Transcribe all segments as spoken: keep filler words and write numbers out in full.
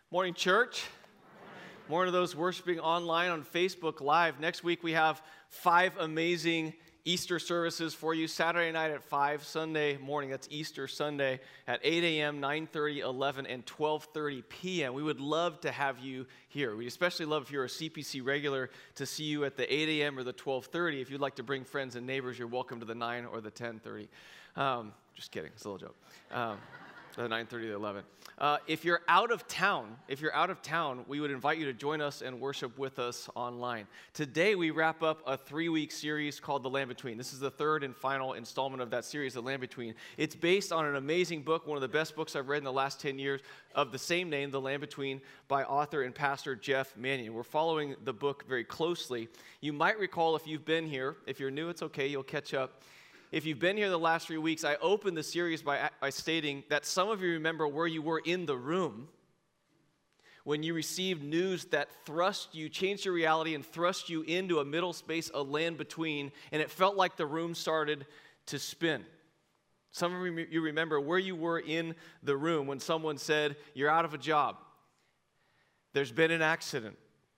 Morning, church. Morning to those worshiping online on Facebook Live. Next week, we have five amazing Easter services for you. Saturday night at five, Sunday morning, that's Easter Sunday, at eight a.m., nine thirty, eleven, and twelve thirty p.m. We would love to have you here. We'd especially love if you're a C P C regular to see you at the eight a.m. or the twelve thirty. If you'd like to bring friends and neighbors, you're welcome to the nine or the ten thirty. Um, just kidding. It's a little joke. Um, the nine thirty to eleven. Uh, if you're out of town, if you're out of town, we would invite you to join us and worship with us online. Today, we wrap up a three-week series called The Land Between. This is the third and final installment of that series, The Land Between. It's based on an amazing book, one of the best books I've read in the last ten years, of the same name, The Land Between, by author and pastor Jeff Manion. We're following the book very closely. You might recall, if you've been here, if you're new, it's okay, you'll catch up. If you've been here the last three weeks, I opened the series by, by stating that some of you remember where you were in the room when you received news that thrust you, changed your reality and thrust you into a middle space, a land between, and it felt like the room started to spin. Some of you remember where you were in the room when someone said, "You're out of a job. There's been an accident.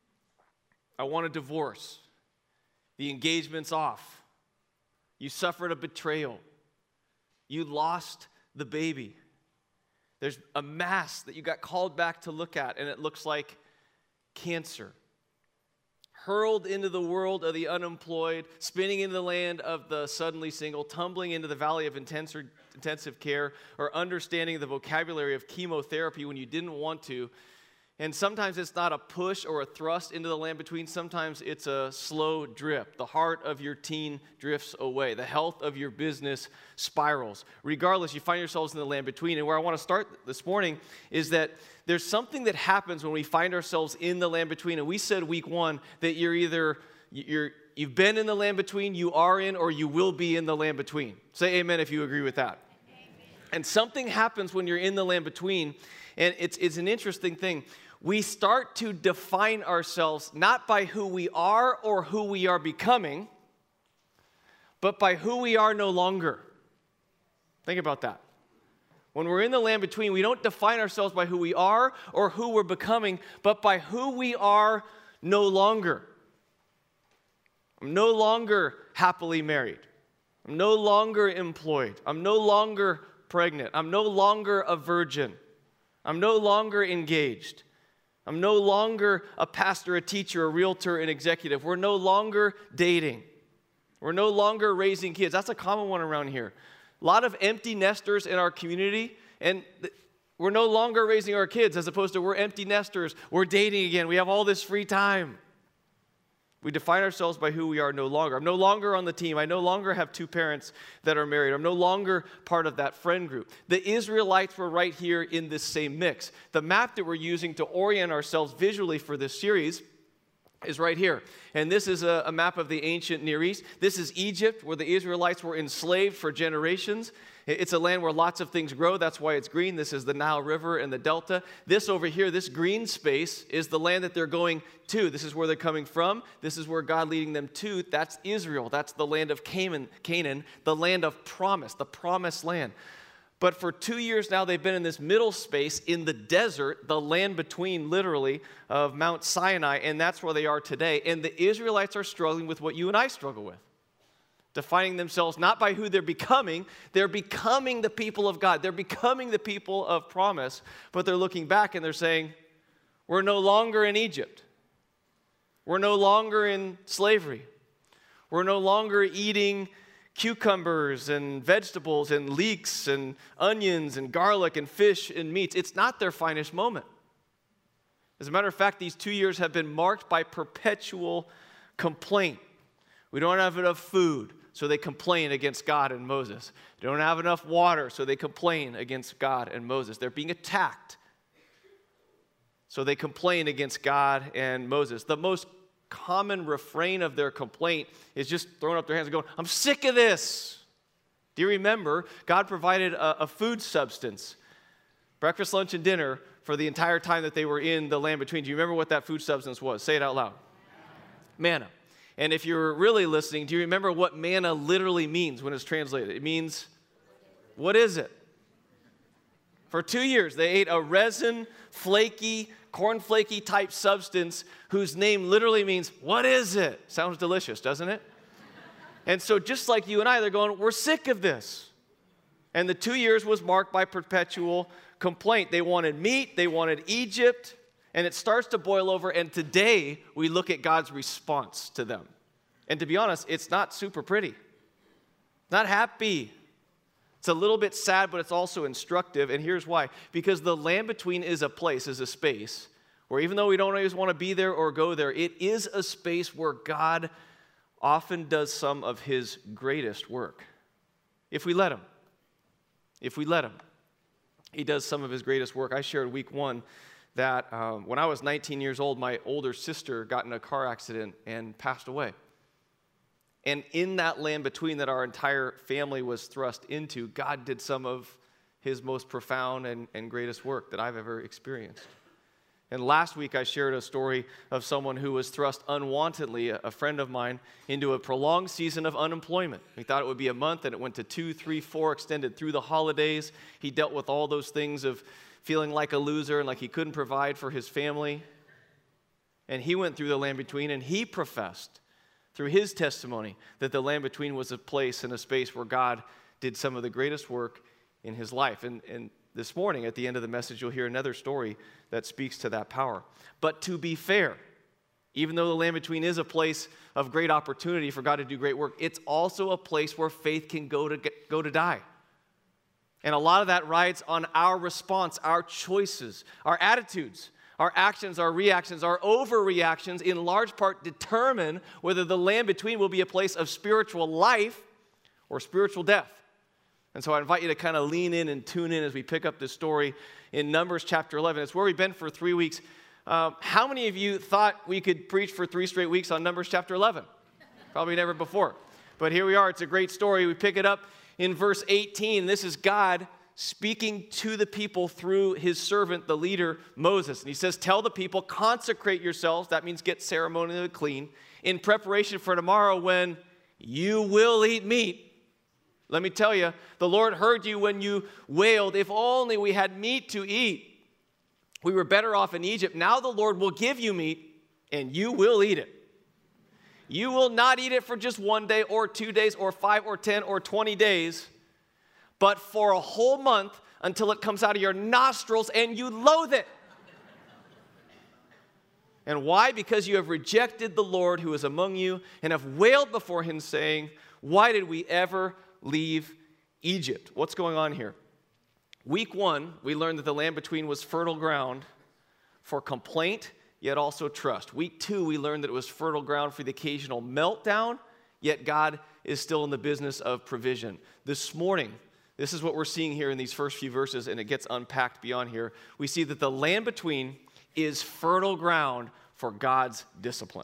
I want a divorce. The engagement's off. You suffered a betrayal. You lost the baby. There's a mass that you got called back to look at, and it looks like cancer. Hurled into the world of the unemployed, spinning into the land of the suddenly single, tumbling into the valley of intensive, intensive care, or understanding the vocabulary of chemotherapy when you didn't want to. And sometimes it's not a push or a thrust into the land between. Sometimes it's a slow drip. The heart of your teen drifts away. The health of your business spirals. Regardless, you find yourselves in the land between. And where I want to start this morning is that there's something that happens when we find ourselves in the land between. And we said week one that you're either, you're, you've been in the land between, you are in, or you will be in the land between. Say amen if you agree with that. Amen. And something happens when you're in the land between. And it's, it's an interesting thing. We start to define ourselves not by who we are or who we are becoming, but by who we are no longer. Think about that. When we're in the land between, we don't define ourselves by who we are or who we're becoming, but by who we are no longer. I'm no longer happily married. I'm no longer employed. I'm no longer pregnant. I'm no longer a virgin. I'm no longer engaged. I'm no longer a pastor, a teacher, a realtor, an executive. We're no longer dating. We're no longer raising kids. That's a common one around here. A lot of empty nesters in our community, and th- we're no longer raising our kids as opposed to we're empty nesters. We're dating again. We have all this free time. We define ourselves by who we are no longer. I'm no longer on the team. I no longer have two parents that are married. I'm no longer part of that friend group. The Israelites were right here in this same mix. The map that we're using to orient ourselves visually for this series is right here. And this is a, a map of the ancient Near East. This is Egypt, where the Israelites were enslaved for generations. It's a land where lots of things grow. That's why it's green. This is the Nile River and the Delta. This over here, this green space, is the land that they're going to. This is where they're coming from. This is where God leading them to. That's Israel. That's the land of Canaan, Canaan, the land of promise, the promised land. But for two years now, they've been in this middle space in the desert, the land between, literally, of Mount Sinai, and that's where they are today. And the Israelites are struggling with what you and I struggle with. Defining themselves not by who they're becoming, they're becoming the people of God. They're becoming the people of promise, but they're looking back and they're saying, we're no longer in Egypt. We're no longer in slavery. We're no longer eating cucumbers and vegetables and leeks and onions and garlic and fish and meats. It's not their finest moment. As a matter of fact, these two years have been marked by perpetual complaint. We don't have enough food, so they complain against God and Moses. They don't have enough water, so they complain against God and Moses. They're being attacked, so they complain against God and Moses. The most common refrain of their complaint is just throwing up their hands and going, I'm sick of this. Do you remember God provided a, a food substance, breakfast, lunch, and dinner for the entire time that they were in the land between? Do you remember what that food substance was? Say it out loud. Manna. And if you're really listening, do you remember what manna literally means when it's translated? It means, what is it? For two years, they ate a resin, flaky, cornflakey type substance whose name literally means, what is it? Sounds delicious, doesn't it? And so just like you and I, they're going, we're sick of this. And the two years was marked by perpetual complaint. They wanted meat, they wanted Egypt, and it starts to boil over. And today we look at God's response to them. And to be honest, it's not super pretty. Not happy. It's a little bit sad, but it's also instructive. And here's why. Because the land between is a place, is a space, where even though we don't always want to be there or go there, it is a space where God often does some of his greatest work. If we let him. If we let him. He does some of his greatest work. I shared week one that um, when I was nineteen years old, my older sister got in a car accident and passed away. And in that land between that our entire family was thrust into, God did some of his most profound and, and greatest work that I've ever experienced. And last week I shared a story of someone who was thrust unwantedly, a friend of mine, into a prolonged season of unemployment. He thought it would be a month, and it went to two, three, four, extended through the holidays. He dealt with all those things of feeling like a loser and like he couldn't provide for his family. And he went through the land between, and he professed through his testimony that the land between was a place and a space where God did some of the greatest work in his life. And, and this morning, at the end of the message, you'll hear another story that speaks to that power. But to be fair, even though the land between is a place of great opportunity for God to do great work, it's also a place where faith can go to get, go to die. And a lot of that rides on our response, our choices, our attitudes, our actions, our reactions, our overreactions, in large part determine whether the land between will be a place of spiritual life or spiritual death. And so I invite you to kind of lean in and tune in as we pick up this story in Numbers chapter eleven. It's where we've been for three weeks. Um, how many of you thought we could preach for three straight weeks on Numbers chapter eleven? Probably never before. But here we are. It's a great story. We pick it up in verse eighteen. This is God speaking to the people through his servant, the leader, Moses. And he says, tell the people, consecrate yourselves, that means get ceremonially clean, in preparation for tomorrow when you will eat meat. Let me tell you, the Lord heard you when you wailed, if only we had meat to eat. We were better off in Egypt. Now the Lord will give you meat, and you will eat it. You will not eat it for just one day or two days or five or ten or twenty days, but for a whole month until it comes out of your nostrils and you loathe it. And why? Because you have rejected the Lord who is among you and have wailed before him, saying, why did we ever leave Egypt? What's going on here? Week one, we learned that the land between was fertile ground for complaint, yet also trust. Week two, we learned that it was fertile ground for the occasional meltdown, yet God is still in the business of provision. This morning, this is what we're seeing here in these first few verses, and it gets unpacked beyond here. We see that the land between is fertile ground for God's discipline.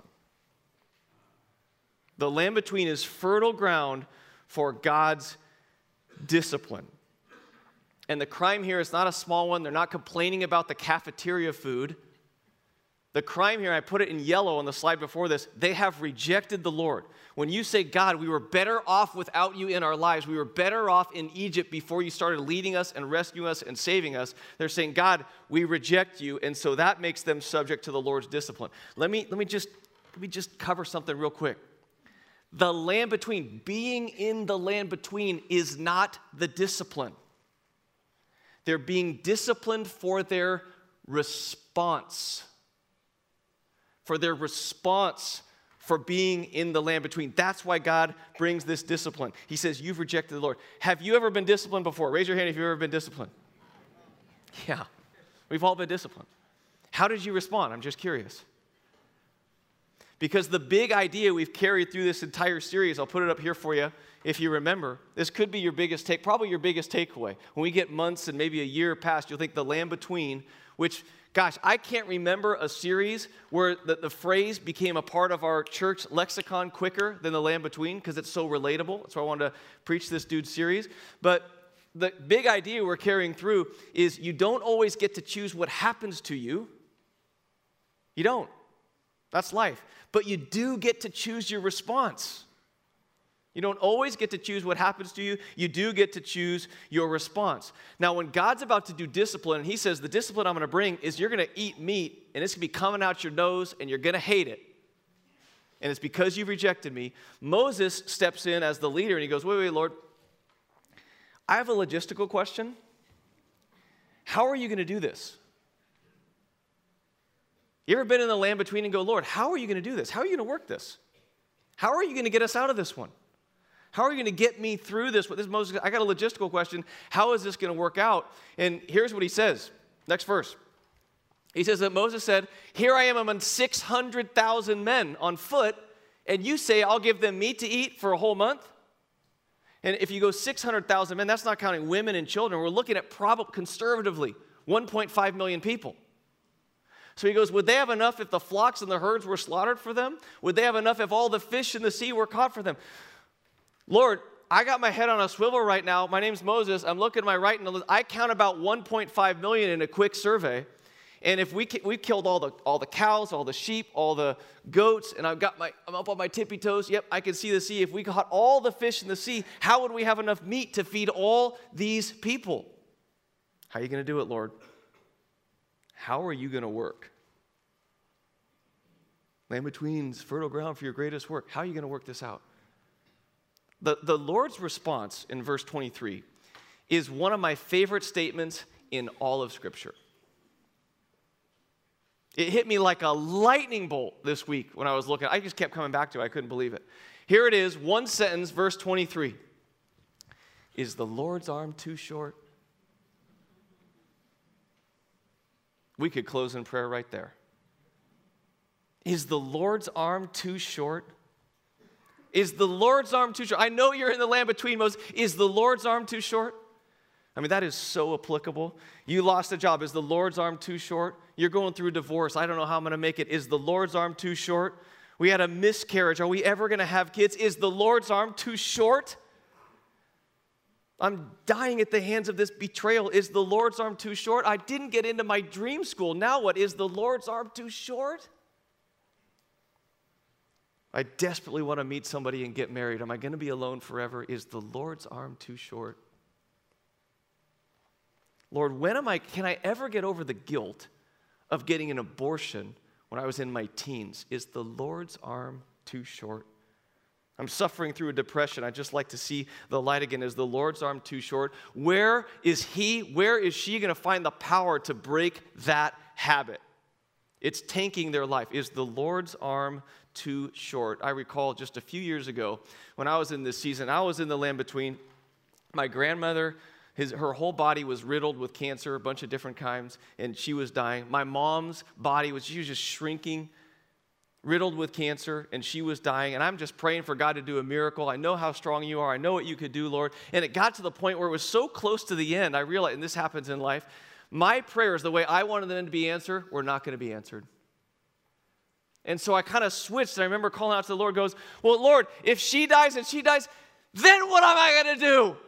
The land between is fertile ground for God's discipline. And the crime here is not a small one. They're not complaining about the cafeteria food. The crime here, I put it in yellow on the slide before this, they have rejected the Lord. When you say, God, we were better off without you in our lives, we were better off in Egypt before you started leading us and rescuing us and saving us, they're saying, God, we reject you, and so that makes them subject to the Lord's discipline. Let me, let me just, let me just cover something real quick. The land between, being in the land between is not the discipline. They're being disciplined for their response. For their response for being in the land between. That's why God brings this discipline. He says, you've rejected the Lord. Have you ever been disciplined before? Raise your hand if you've ever been disciplined. Yeah, we've all been disciplined. How did you respond? I'm just curious. Because the big idea we've carried through this entire series, I'll put it up here for you if you remember. This could be your biggest take, probably your biggest takeaway. When we get months and maybe a year past, you'll think the land between, which, gosh, I can't remember a series where the, the phrase became a part of our church lexicon quicker than the land between because it's so relatable. That's why I wanted to preach this dude series. But the big idea we're carrying through is you don't always get to choose what happens to you. You don't. That's life. But you do get to choose your response. You don't always get to choose what happens to you. You do get to choose your response. Now, when God's about to do discipline, he says, the discipline I'm going to bring is you're going to eat meat, and it's going to be coming out your nose, and you're going to hate it. And it's because you've rejected me. Moses steps in as the leader, and he goes, wait, wait, Lord, I have a logistical question. How are you going to do this? You ever been in the land between and go, Lord, how are you going to do this? How are you going to work this? How are you going to get us out of this one? How are you going to get me through this? This Moses, I got a logistical question. How is this going to work out? And here's what he says. Next verse. He says that Moses said, here I am among six hundred thousand men on foot, and you say I'll give them meat to eat for a whole month? And if you go six hundred thousand men, that's not counting women and children. We're looking at probably conservatively one point five million people. So he goes, would they have enough if the flocks and the herds were slaughtered for them? Would they have enough if all the fish in the sea were caught for them? Lord, I got my head on a swivel right now. My name's Moses. I'm looking at my right, and I count about one point five million in a quick survey. And if we we killed all the all the cows, all the sheep, all the goats, and I've got my I'm up on my tippy toes. Yep, I can see the sea. If we caught all the fish in the sea, how would we have enough meat to feed all these people? How are you going to do it, Lord? How are you going to work? Land between's fertile ground for your greatest work. How are you going to work this out? The, the Lord's response in verse twenty-three is one of my favorite statements in all of Scripture. It hit me like a lightning bolt this week when I was looking. I just kept coming back to it. I couldn't believe it. Here it is, one sentence, verse twenty-three. Is the Lord's arm too short? We could close in prayer right there. Is the Lord's arm too short? Is the Lord's arm too short? I know you're in the land between, Moses. Is the Lord's arm too short? I mean, that is so applicable. You lost a job. Is the Lord's arm too short? You're going through a divorce. I don't know how I'm going to make it. Is the Lord's arm too short? We had a miscarriage. Are we ever going to have kids? Is the Lord's arm too short? I'm dying at the hands of this betrayal. Is the Lord's arm too short? I didn't get into my dream school. Now what? Is the Lord's arm too short? I desperately want to meet somebody and get married. Am I going to be alone forever? Is the Lord's arm too short? Lord, when am I, can I ever get over the guilt of getting an abortion when I was in my teens? Is the Lord's arm too short? I'm suffering through a depression. I'd just like to see the light again. Is the Lord's arm too short? Where is he, where is she going to find the power to break that habit? It's tanking their life. Is the Lord's arm too short? I recall just a few years ago when I was in this season, I was in the land between. My grandmother, his, her whole body was riddled with cancer, a bunch of different kinds, and she was dying. My mom's body was, she was just shrinking, riddled with cancer, and she was dying. And I'm just praying for God to do a miracle. I know how strong you are. I know what you could do, Lord. And it got to the point where it was so close to the end, I realized, and this happens in life, my prayers, the way I wanted them to be answered, were not going to be answered. And so I kind of switched, and I remember calling out to the Lord, goes, well, Lord, if she dies and she dies, then what am I going to do?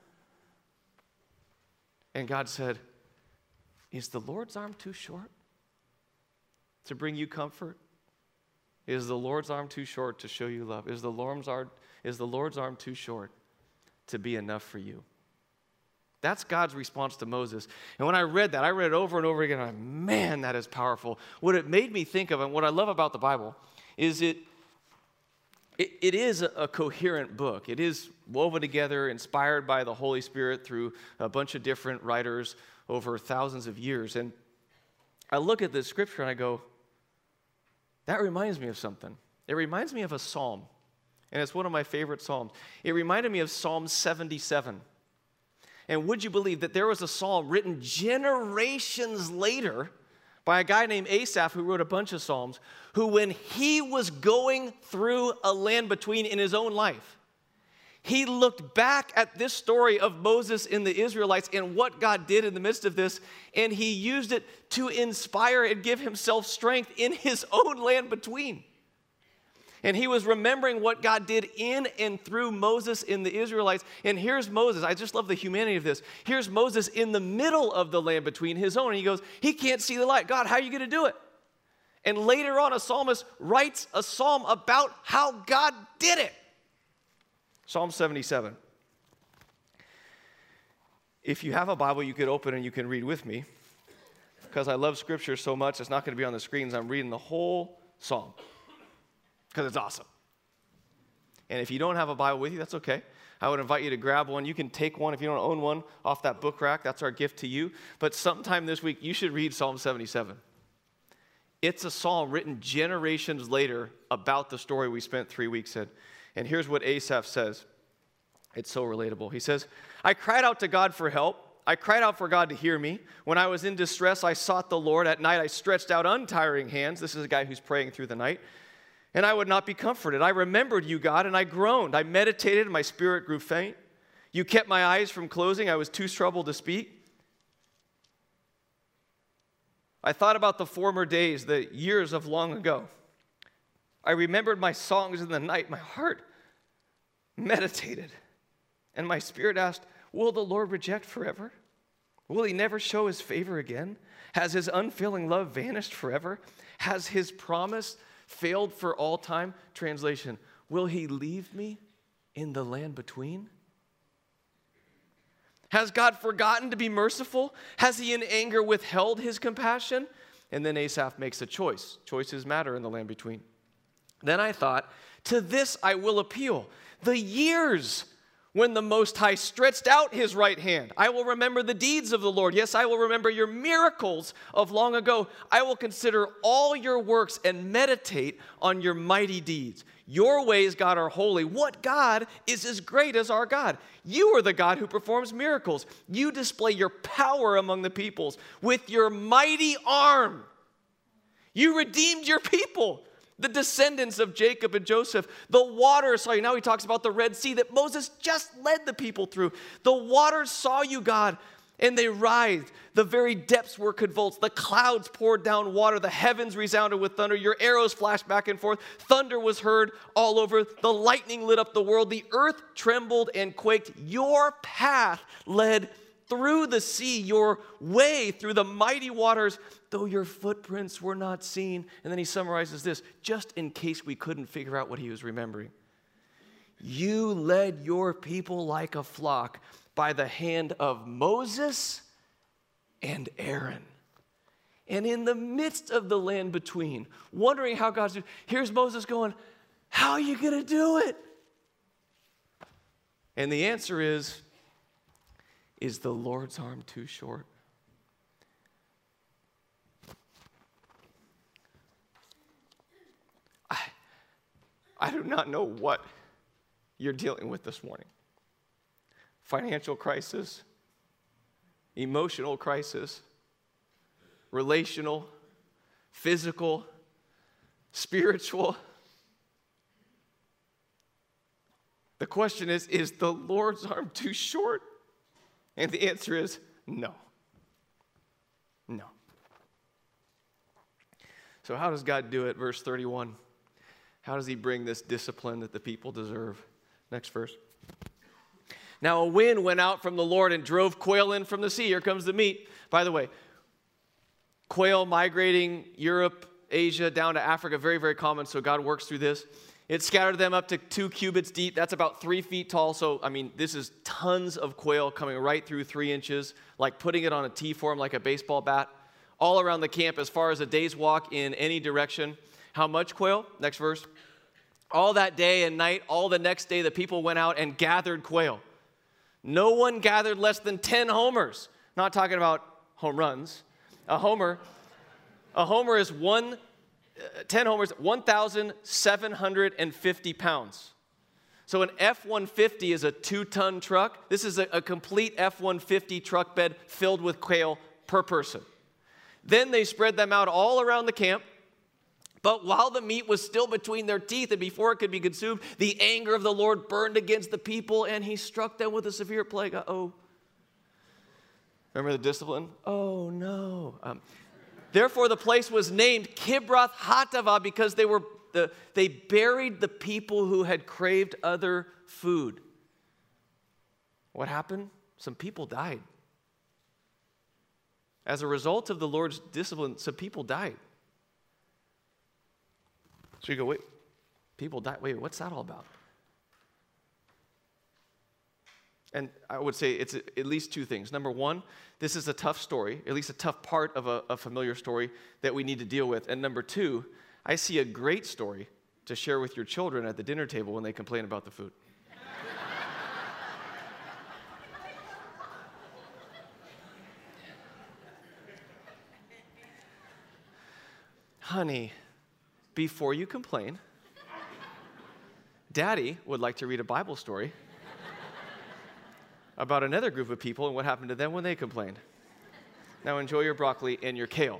And God said, is the Lord's arm too short to bring you comfort? Is the Lord's arm too short to show you love? Is the Lord's arm, is the Lord's arm too short to be enough for you? That's God's response to Moses. And when I read that, I read it over and over again. And I'm like, man, that is powerful. What it made me think of, and what I love about the Bible, is it it, it is a, a coherent book. It is woven together, inspired by the Holy Spirit through a bunch of different writers over thousands of years. And I look at this scripture and I go, that reminds me of something. It reminds me of a psalm. And it's one of my favorite psalms. It reminded me of Psalm seventy-seven. And would you believe that there was a psalm written generations later by a guy named Asaph who wrote a bunch of psalms, who when he was going through a land between in his own life, he looked back at this story of Moses and the Israelites and what God did in the midst of this, and he used it to inspire and give himself strength in his own land between. And he was remembering what God did in and through Moses and the Israelites. And here's Moses. I just love the humanity of this. Here's Moses in the middle of the land between his own. And he goes, he can't see the light. God, how are you going to do it? And later on, a psalmist writes a psalm about how God did it. Psalm seventy-seven. If you have a Bible, you could open and you can read with me. Because I love Scripture so much, it's not going to be on the screens. I'm reading the whole Psalm. Because it's awesome. And if you don't have a Bible with you, that's okay. I would invite you to grab one. You can take one if you don't own one off that book rack. That's our gift to you. But sometime this week, you should read Psalm seventy-seven. It's a psalm written generations later about the story we spent three weeks in. And here's what Asaph says. It's so relatable. He says, I cried out to God for help. I cried out for God to hear me. When I was in distress, I sought the Lord. At night, I stretched out untiring hands. This is a guy who's praying through the night. And I would not be comforted. I remembered you, God, and I groaned. I meditated, and my spirit grew faint. You kept my eyes from closing. I was too troubled to speak. I thought about the former days, the years of long ago. I remembered my songs in the night. My heart meditated. And my spirit asked, will the Lord reject forever? Will he never show his favor again? Has his unfailing love vanished forever? Has his promise failed for all time? Translation, will he leave me in the land between? Has God forgotten to be merciful? Has he in anger withheld his compassion? And then Asaph makes a choice. Choices matter in the land between. Then I thought, to this I will appeal. The years when the Most High stretched out his right hand. I will remember the deeds of the Lord. Yes, I will remember your miracles of long ago. I will consider all your works and meditate on your mighty deeds. Your ways, God, are holy. What God is as great as our God? You are the God who performs miracles. You display your power among the peoples. With your mighty arm, you redeemed your people, the descendants of Jacob and Joseph. The waters saw you. Now he talks about the Red Sea that Moses just led the people through. The waters saw you, God, and they writhed. The very depths were convulsed. The clouds poured down water. The heavens resounded with thunder. Your arrows flashed back and forth. Thunder was heard all over. The lightning lit up the world. The earth trembled and quaked. Your path led through the sea, your way through the mighty waters, though your footprints were not seen. And then he summarizes this, just in case we couldn't figure out what he was remembering. You led your people like a flock by the hand of Moses and Aaron. And in the midst of the land between, wondering how God's doing, here's Moses going, how are you going to do it? And the answer is, is the Lord's arm too short? I, I do not know what you're dealing with this morning. Financial crisis, emotional crisis, relational, physical, spiritual. The question is, is the Lord's arm too short? And the answer is no. No. So how does God do it? Verse thirty-one. How does he bring this discipline that the people deserve? Next verse. Now a wind went out from the Lord and drove quail in from the sea. Here comes the meat. By the way, quail migrating Europe, Asia, down to Africa, very, very common, so God works through this. It scattered them up to two cubits deep. That's about three feet tall. So, I mean, this is tons of quail coming right through three inches, like putting it on a T-form like a baseball bat, all around the camp as far as a day's walk in any direction. How much quail? Next verse. All that day and night, all the next day, the people went out and gathered quail. No one gathered less than ten homers. Not talking about home runs. A homer, a homer is one, uh, ten homers, one thousand seven hundred fifty pounds. So an F one fifty is a two-ton truck. This is a, a complete F one fifty truck bed filled with quail per person. Then they spread them out all around the camp. But while the meat was still between their teeth and before it could be consumed, the anger of the Lord burned against the people, and he struck them with a severe plague. Uh-oh. Remember the discipline? Oh, no. Um, Therefore, the place was named Kibroth Hattaavah because they were the, they buried the people who had craved other food. What happened? Some people died. As a result of the Lord's discipline, some people died. So you go, wait, people died. Wait, what's that all about? And I would say it's at least two things. Number one, this is a tough story, at least a tough part of a, a familiar story that we need to deal with. And number two, I see a great story to share with your children at the dinner table when they complain about the food. Honey, before you complain, Daddy would like to read a Bible story about another group of people and what happened to them when they complained. Now enjoy your broccoli and your kale.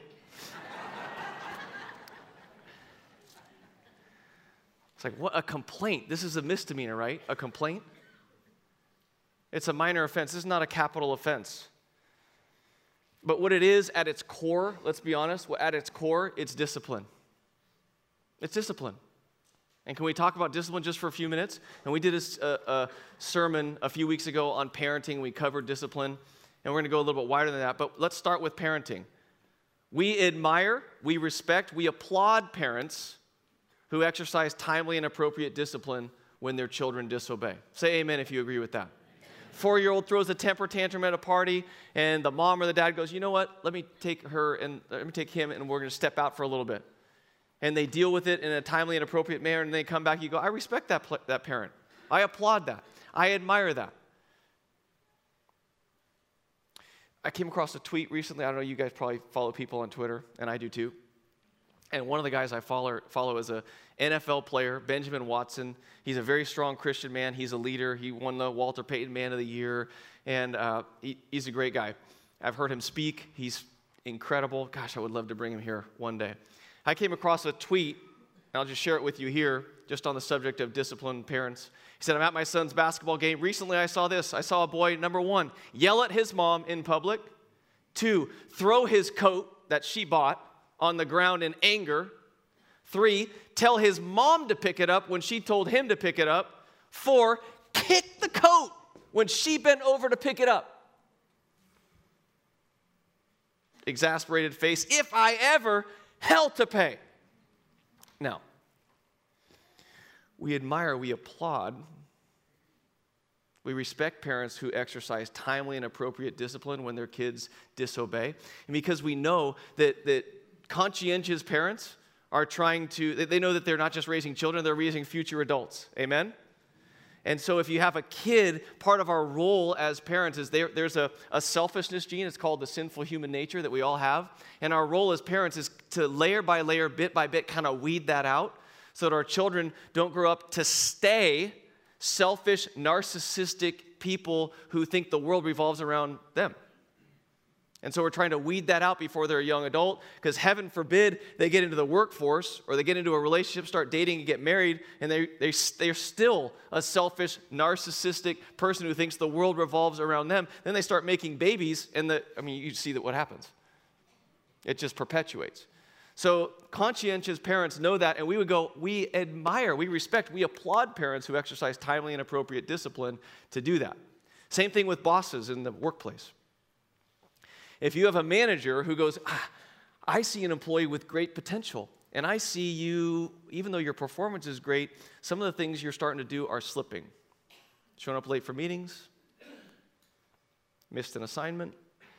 It's like, what, a complaint? This is a misdemeanor, right? A complaint? It's a minor offense. This is not a capital offense. But what it is at its core, let's be honest, at its core, it's discipline. It's discipline. And can we talk about discipline just for a few minutes? And we did a, a, a sermon a few weeks ago on parenting. We covered discipline. And we're going to go a little bit wider than that. But let's start with parenting. We admire, we respect, we applaud parents who exercise timely and appropriate discipline when their children disobey. Say amen if you agree with that. Four-year-old throws a temper tantrum at a party, and the mom or the dad goes, you know what, let me take her and let me take him, and we're going to step out for a little bit. And they deal with it in a timely and appropriate manner, and they come back, you go, I respect that, that parent. I applaud that. I admire that. I came across a tweet recently. I don't know, you guys probably follow people on Twitter, and I do too. And one of the guys I follow, follow is a N F L player, Benjamin Watson. He's a very strong Christian man. He's a leader. He won the Walter Payton Man of the Year, and uh, he, he's a great guy. I've heard him speak. He's incredible. Gosh, I would love to bring him here one day. I came across a tweet, and I'll just share it with you here, just on the subject of disciplined parents. He said, I'm at my son's basketball game. Recently, I saw this. I saw a boy, number one, yell at his mom in public. Two, throw his coat that she bought on the ground in anger. Three, tell his mom to pick it up when she told him to pick it up. Four, kick the coat when she bent over to pick it up. Exasperated face, if I ever, hell to pay. Now, we admire, we applaud, we respect parents who exercise timely and appropriate discipline when their kids disobey. And because we know that, that conscientious parents are trying to, they know that they're not just raising children, they're raising future adults. Amen? And so if you have a kid, part of our role as parents is there, there's a, a selfishness gene. It's called the sinful human nature that we all have. And our role as parents is to layer by layer, bit by bit, kind of weed that out so that our children don't grow up to stay selfish, narcissistic people who think the world revolves around them. And so we're trying to weed that out before they're a young adult, because heaven forbid they get into the workforce or they get into a relationship, start dating and get married, and they, they, they're still a selfish, narcissistic person who thinks the world revolves around them. Then they start making babies, and the, I mean, you see that what happens. It just perpetuates. So conscientious parents know that, and we would go, we admire, we respect, we applaud parents who exercise timely and appropriate discipline to do that. Same thing with bosses in the workplace. If you have a manager who goes, ah, I see an employee with great potential, and I see you, even though your performance is great, some of the things you're starting to do are slipping. Showing up late for meetings, missed an assignment,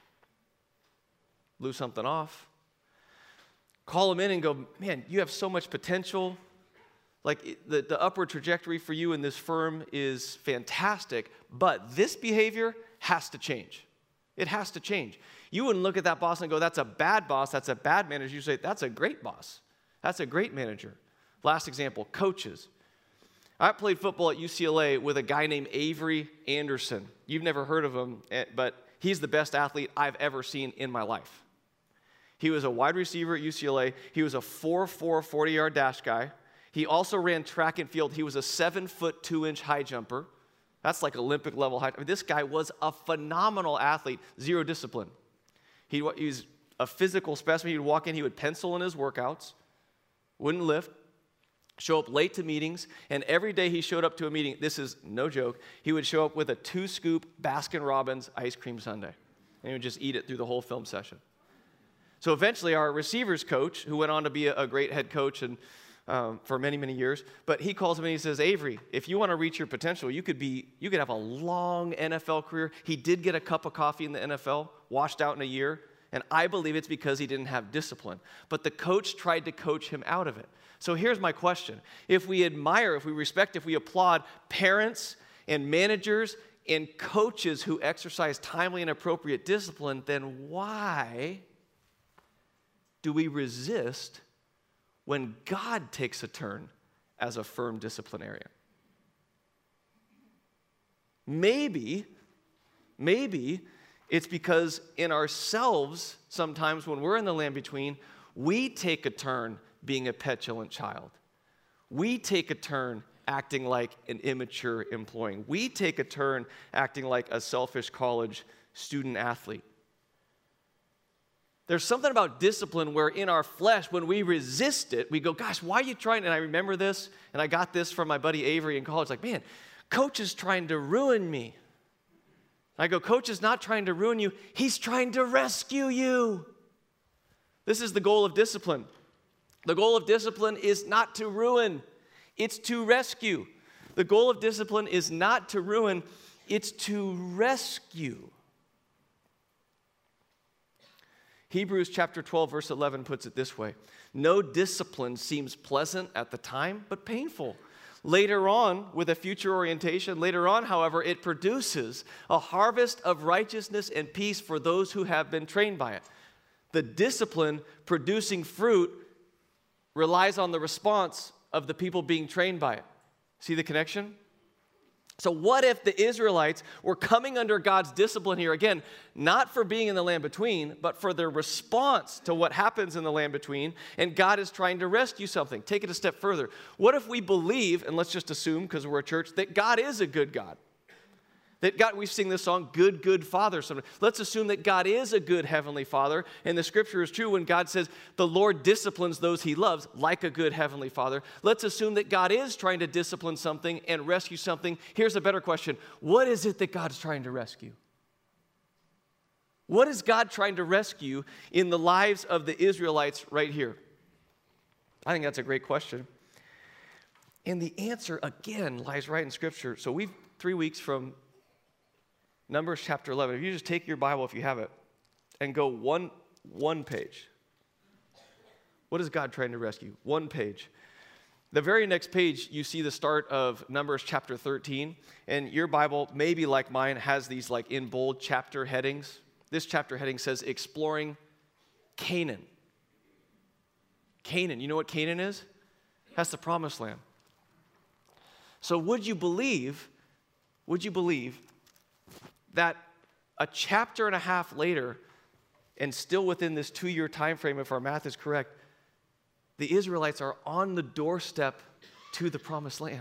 blew something off. Call them in and go, man, you have so much potential. Like the, the upward trajectory for you in this firm is fantastic, but this behavior has to change. It has to change. You wouldn't look at that boss and go, that's a bad boss, that's a bad manager. You say, that's a great boss. That's a great manager. Last example, coaches. I played football at U C L A with a guy named Avery Anderson. You've never heard of him, but he's the best athlete I've ever seen in my life. He was a wide receiver at U C L A. He was a four four forty-yard dash guy. He also ran track and field. He was a seven foot two inch high jumper. That's like Olympic level height. I mean, this guy was a phenomenal athlete, zero discipline. He, he was a physical specimen. He would walk in, he would pencil in his workouts, wouldn't lift, show up late to meetings, and every day he showed up to a meeting, this is no joke, he would show up with a two-scoop Baskin-Robbins ice cream sundae, and he would just eat it through the whole film session. So eventually our receivers coach, who went on to be a, a great head coach and um, for many, many years. But he calls him and he says, Avery, if you want to reach your potential, you could be, you could have a long N F L career. He did get a cup of coffee in the N F L, washed out in a year. And I believe it's because he didn't have discipline. But the coach tried to coach him out of it. So here's my question. If we admire, if we respect, if we applaud parents and managers and coaches who exercise timely and appropriate discipline, then why do we resist when God takes a turn as a firm disciplinarian? Maybe, maybe it's because in ourselves, sometimes when we're in the land between, we take a turn being a petulant child. We take a turn acting like an immature employee. We take a turn acting like a selfish college student athlete. There's something about discipline where in our flesh, when we resist it, we go, gosh, why are you trying? And I remember this, and I got this from my buddy Avery in college. Like, man, coach is trying to ruin me. I go, coach is not trying to ruin you. He's trying to rescue you. This is the goal of discipline. The goal of discipline is not to ruin. It's to rescue. The goal of discipline is not to ruin. It's to rescue. Hebrews chapter twelve, verse eleven puts it this way. No discipline seems pleasant at the time, but painful. Later on, with a future orientation, later on, however, it produces a harvest of righteousness and peace for those who have been trained by it. The discipline producing fruit relies on the response of the people being trained by it. See the connection? So what if the Israelites were coming under God's discipline here, again, not for being in the land between, but for their response to what happens in the land between, and God is trying to rescue something? Take it a step further. What if we believe, and let's just assume, because we're a church, that God is a good God? That God, we sing this song, Good, Good Father. Let's assume that God is a good Heavenly Father, and the scripture is true when God says the Lord disciplines those he loves like a good Heavenly Father. Let's assume that God is trying to discipline something and rescue something. Here's a better question. What is it that God's trying to rescue? What is God trying to rescue in the lives of the Israelites right here? I think that's a great question. And the answer, again, lies right in scripture. So we've three weeks from Numbers chapter eleven. If you just take your Bible, if you have it, and go one, one page. What is God trying to rescue? One page. The very next page, you see the start of Numbers chapter thirteen. And your Bible, maybe like mine, has these like in bold chapter headings. This chapter heading says, Exploring Canaan. Canaan. You know what Canaan is? That's the promised land. So would you believe, would you believe that a chapter and a half later, and still within this two-year time frame, if our math is correct, the Israelites are on the doorstep to the promised land.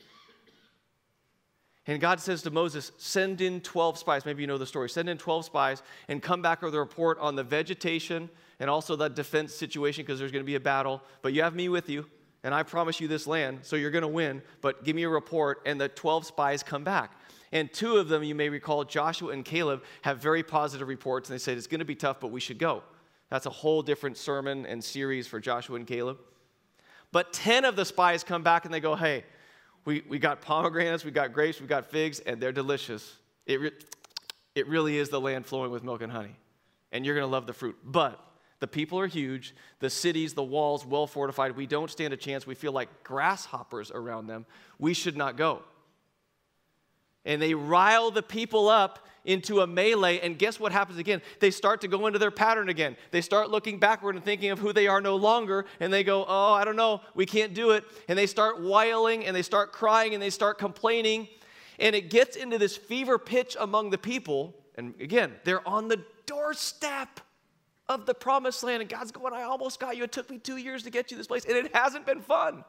And God says to Moses, send in twelve spies. Maybe you know the story. Send in twelve spies and come back with a report on the vegetation and also the defense situation, because there's going to be a battle. But you have me with you, and I promise you this land, so you're going to win. But give me a report, and the twelve spies come back. And two of them, you may recall, Joshua and Caleb, have very positive reports. And they said, it's going to be tough, but we should go. That's a whole different sermon and series for Joshua and Caleb. But ten of the spies come back and they go, hey, we, we got pomegranates, we got grapes, we got figs, and they're delicious. It, re- it really is the land flowing with milk and honey. And you're going to love the fruit. But the people are huge. The cities, the walls, well fortified. We don't stand a chance. We feel like grasshoppers around them. We should not go. And they rile the people up into a melee, and guess what happens again? They start to go into their pattern again. They start looking backward and thinking of who they are no longer, and they go, oh, I don't know, we can't do it. And they start wailing, and they start crying, and they start complaining, and it gets into this fever pitch among the people. And again, they're on the doorstep of the promised land, and God's going, I almost got you. It took me two years to get you this place, and it hasn't been fun.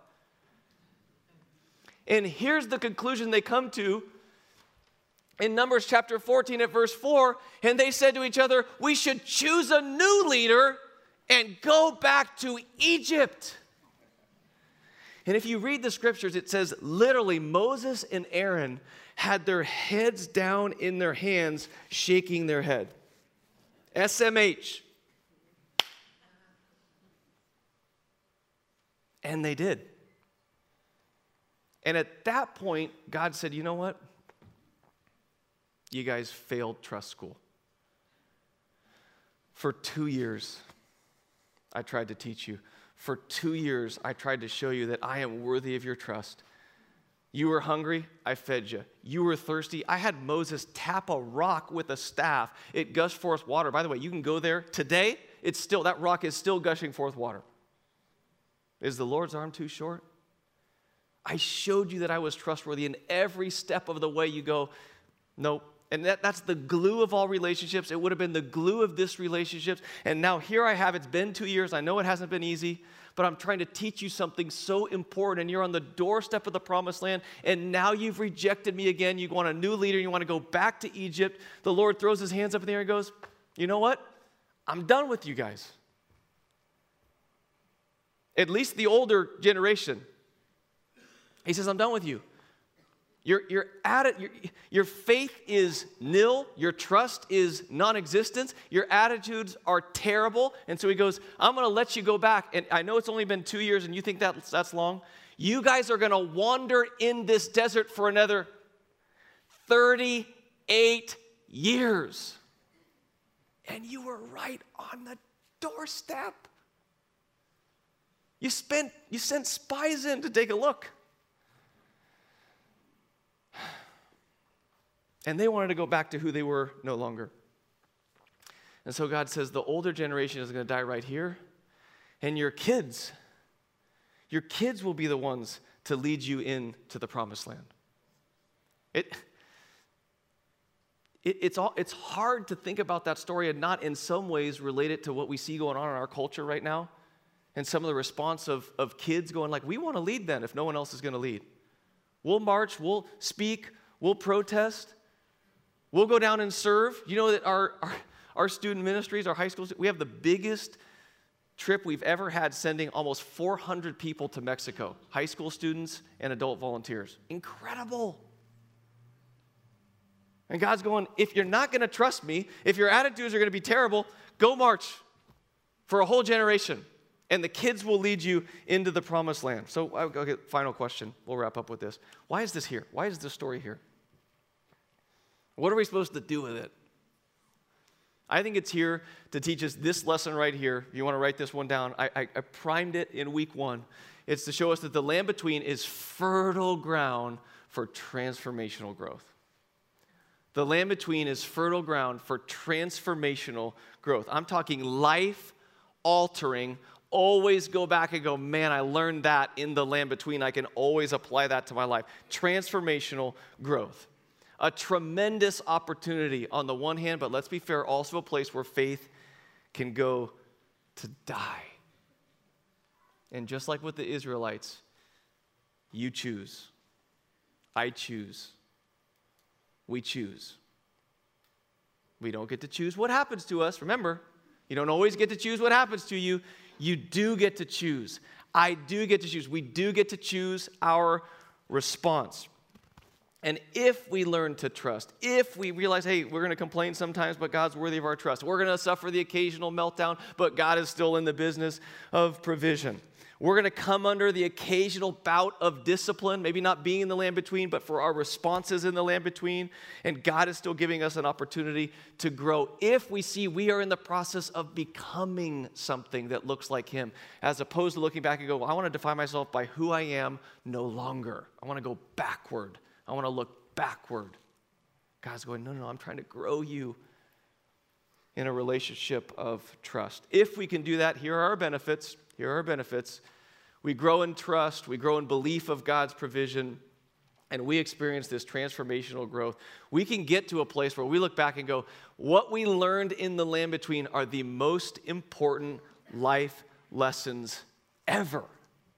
And here's the conclusion they come to in Numbers chapter fourteen at verse four, and they said to each other, we should choose a new leader and go back to Egypt. And if you read the scriptures, it says literally Moses and Aaron had their heads down in their hands, shaking their head. S M H. And they did. And at that point, God said, you know what? You guys failed trust school. For two years, I tried to teach you. For two years, I tried to show you that I am worthy of your trust. You were hungry, I fed you. You were thirsty, I had Moses tap a rock with a staff. It gushed forth water. By the way, you can go there today. It's still, that rock is still gushing forth water. Is the Lord's arm too short? I showed you that I was trustworthy, and every step of the way you go, nope. And that, that's the glue of all relationships. It would have been the glue of this relationship. And now here I have, it's been two years. I know it hasn't been easy, but I'm trying to teach you something so important, and you're on the doorstep of the promised land, and now you've rejected me again. You want a new leader, you want to go back to Egypt. The Lord throws his hands up in the air and goes, you know what? I'm done with you guys. At least the older generation. He says, I'm done with you. Your, your, atti- your, your faith is nil. Your trust is non-existent. Your attitudes are terrible. And so he goes, I'm going to let you go back. And I know it's only been two years and you think that, that's long. You guys are going to wander in this desert for another thirty-eight years. And you were right on the doorstep. You spent, you sent spies in to take a look. And they wanted to go back to who they were no longer. And so God says the older generation is going to die right here. And your kids, your kids will be the ones to lead you into the promised land. It, it, it's, all, it's hard to think about that story and not in some ways relate it to what we see going on in our culture right now. And some of the response of, of kids going like, we want to lead then if no one else is going to lead. We'll march, we'll speak, we'll protest. We'll go down and serve. You know that our, our, our student ministries, our high schools, we have the biggest trip we've ever had, sending almost four hundred people to Mexico, high school students and adult volunteers. Incredible. And God's going, if you're not going to trust me, if your attitudes are going to be terrible, go march for a whole generation, and the kids will lead you into the promised land. So, okay, final question. We'll wrap up with this. Why is this here? Why is this story here? What are we supposed to do with it? I think it's here to teach us this lesson right here. If you want to write this one down, I, I, I primed it in week one. It's to show us that the land between is fertile ground for transformational growth. The land between is fertile ground for transformational growth. I'm talking life-altering. Always go back and go, man, I learned that in the land between. I can always apply that to my life. Transformational growth. A tremendous opportunity on the one hand, but let's be fair, also a place where faith can go to die. And just like with the Israelites, you choose. I choose. We choose. We don't get to choose what happens to us. Remember, you don't always get to choose what happens to you. You do get to choose. I do get to choose. We do get to choose our response. And if we learn to trust, if we realize, hey, we're going to complain sometimes, but God's worthy of our trust. We're going to suffer the occasional meltdown, but God is still in the business of provision. We're going to come under the occasional bout of discipline, maybe not being in the land between, but for our responses in the land between. And God is still giving us an opportunity to grow if we see we are in the process of becoming something that looks like Him, as opposed to looking back and go, well, I want to define myself by who I am no longer. I want to go backward. I want to look backward. God's going, no, no, no, I'm trying to grow you in a relationship of trust. If we can do that, here are our benefits. Here are our benefits. We grow in trust. We grow in belief of God's provision. And we experience this transformational growth. We can get to a place where we look back and go, what we learned in the land between are the most important life lessons ever.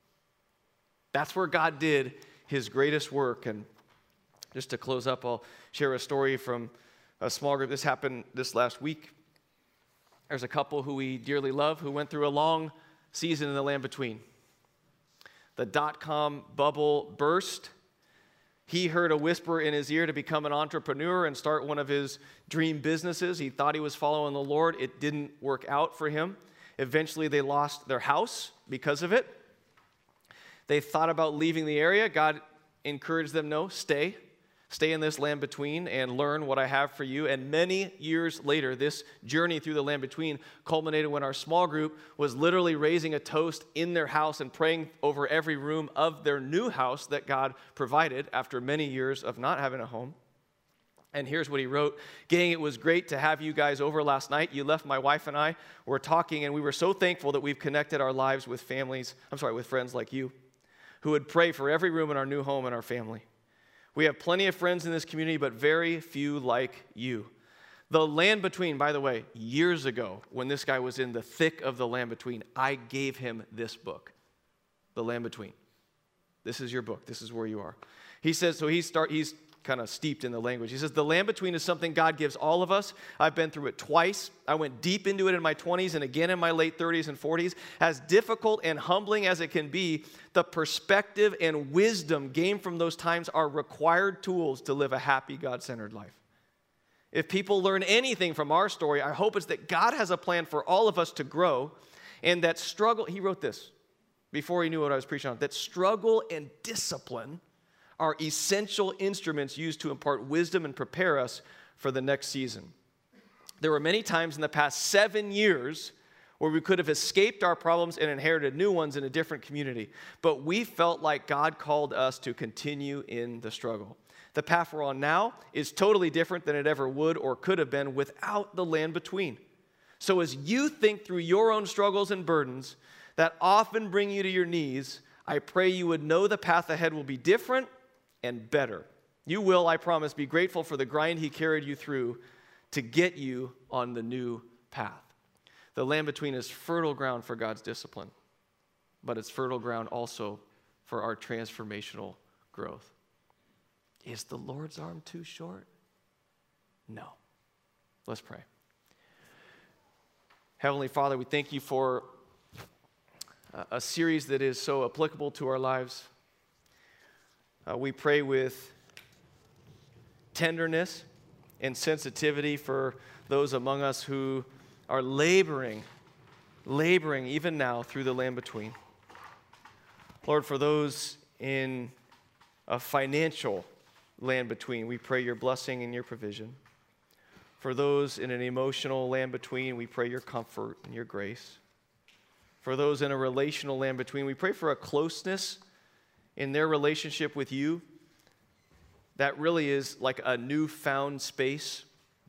That's where God did His greatest work. And just to close up, I'll share a story from a small group. This happened this last week. There's a couple who we dearly love who went through a long season in the land between. The dot-com bubble burst. He heard a whisper in his ear to become an entrepreneur and start one of his dream businesses. He thought he was following the Lord. It didn't work out for him. Eventually, they lost their house because of it. They thought about leaving the area. God encouraged them, no, stay. Stay in this land between and learn what I have for you. And many years later, this journey through the land between culminated when our small group was literally raising a toast in their house and praying over every room of their new house that God provided after many years of not having a home. And here's what he wrote. Gang, it was great to have you guys over last night. You left my wife and I were talking, and we were so thankful that we've connected our lives with families, I'm sorry, with friends like you, who would pray for every room in our new home and our family. We have plenty of friends in this community, but very few like you. The land between, by the way, years ago, when this guy was in the thick of the land between, I gave him this book, The Land Between. This is your book. This is where you are. He says, so he start, he's kind of steeped in the language. He says, the land between is something God gives all of us. I've been through it twice. I went deep into it in my twenties and again in my late thirties and forties. As difficult and humbling as it can be, the perspective and wisdom gained from those times are required tools to live a happy, God-centered life. If people learn anything from our story, I hope it's that God has a plan for all of us to grow, and that struggle, he wrote this before he knew what I was preaching on, that struggle and discipline are essential instruments used to impart wisdom and prepare us for the next season. There were many times in the past seven years where we could have escaped our problems and inherited new ones in a different community, but we felt like God called us to continue in the struggle. The path we're on now is totally different than it ever would or could have been without the land between. So as you think through your own struggles and burdens that often bring you to your knees, I pray you would know the path ahead will be different and better. You will, I promise, be grateful for the grind he carried you through to get you on the new path. The land between is fertile ground for God's discipline, but it's fertile ground also for our transformational growth. Is the Lord's arm too short? No. Let's pray. Heavenly Father, we thank you for a series that is so applicable to our lives. Uh, we pray with tenderness and sensitivity for those among us who are laboring, laboring even now through the land between. Lord, for those in a financial land between, we pray your blessing and your provision. For those in an emotional land between, we pray your comfort and your grace. For those in a relational land between, we pray for a closeness in their relationship with you that really is like a newfound space,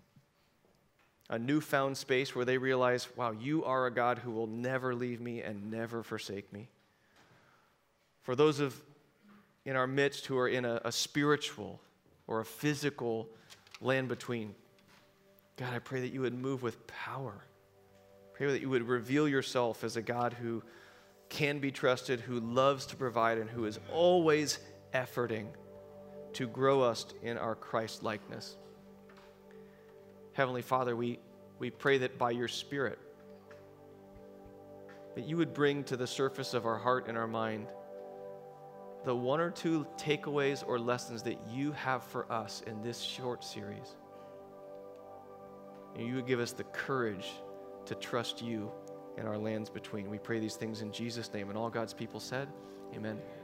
a newfound space where they realize, wow, you are a God who will never leave me and never forsake me. For those of in our midst who are in a, a spiritual or a physical land between, God, I pray that you would move with power. Pray that you would reveal yourself as a God who can be trusted, who loves to provide, and who is always efforting to grow us in our Christ-likeness. Heavenly Father, we, we pray that by your Spirit, that you would bring to the surface of our heart and our mind the one or two takeaways or lessons that you have for us in this short series. And you would give us the courage to trust you in our lands between. We pray these things in Jesus' name. And all God's people said, amen.